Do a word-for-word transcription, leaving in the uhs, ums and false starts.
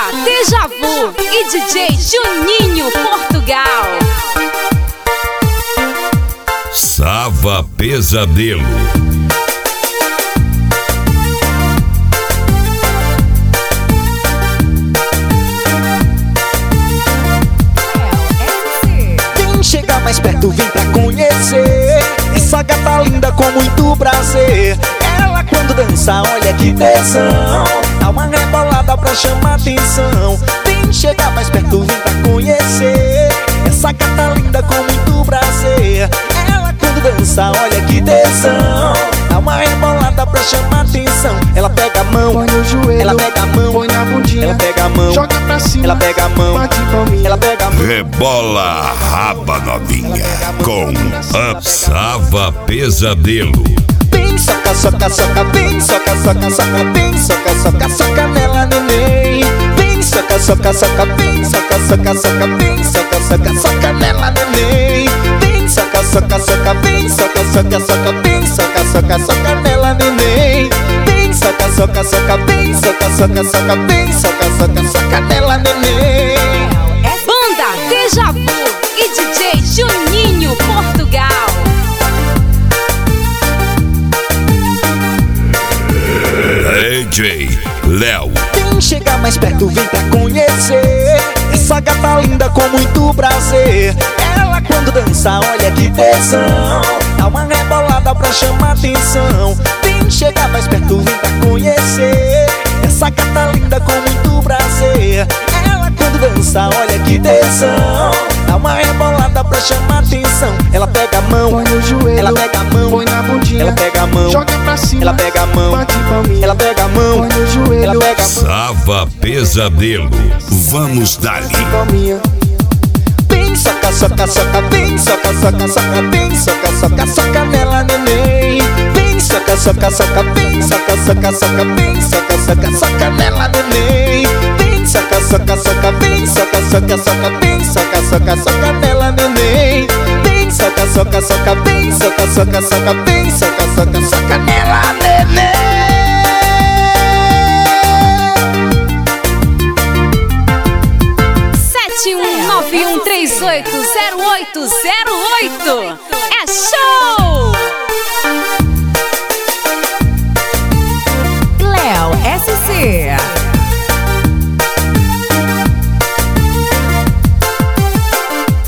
Deja Vu e D J Juninho Portugal. Sava Pesadelo. Vem chegar mais perto, vem pra conhecer essa gata linda com muito prazer. Ela quando dança, olha que tesão, dá uma rebolada pra chamar atenção. Vem chegar mais perto, vem pra conhecer essa gata linda com muito prazer. Ela quando dança, olha que tesão, dá uma rebolada pra chamar atenção. Ela pega a mão, põe no joelho, ela pega a mão, põe na bundinha, ela pega a mão, joga pra cima, ela pega a mão, bate palminha, ela pega a mão. Rebola a raba novinha com Sava Pesadelo. Vem soca, soca, soca, vem soca, soca, soca, vem soca, soca, soca nela, neném. Vem soca, soca, soca, vem soca, soca, soca, vem soca, soca, soca nela, neném. Vem soca, soca, soca, vem soca, soca, soca, vem soca, soca, soca nela, neném. Vem soca, soca, soca, vem soca, soca, soca, vem soca, soca, soca nela, neném. Banda Deja Vu e D J Juninho Portugal. D J Léo. Vem chegar mais perto, vem pra conhecer essa gata linda com muito prazer. Ela quando dança, olha que tesão, dá uma rebolada pra chamar atenção. Vem chegar mais perto, vem pra conhecer essa gata linda com muito prazer. Ela quando dança, olha que tesão, dá uma rebolada pra chamar atenção. Ela pega a mão, põe no joelho, ela pega a mão, põe na bundinha, ela pega a mão, joga pra cima, ela pega a mão, bate palminha, ela pega a mão, põe no joelho, ela pega a mão. Sava Pesadelo. Vamos dali. palminha. Vem soca, soca, soca, vem soca, soca, soca, vem soca, soca, soca nela, neném. Vem soca, soca, soca, vem soca, soca, soca, vem soca, soca, soca nela, neném. Vem soca, soca, soca, vem soca, soca, soca, vem soca, soca, soca nela, neném. Vem soca, soca, soca, vem soca, soca, soca, vem soca, soca, soca nela, neném. sete um nove um três oito zero oito zero oito. É show!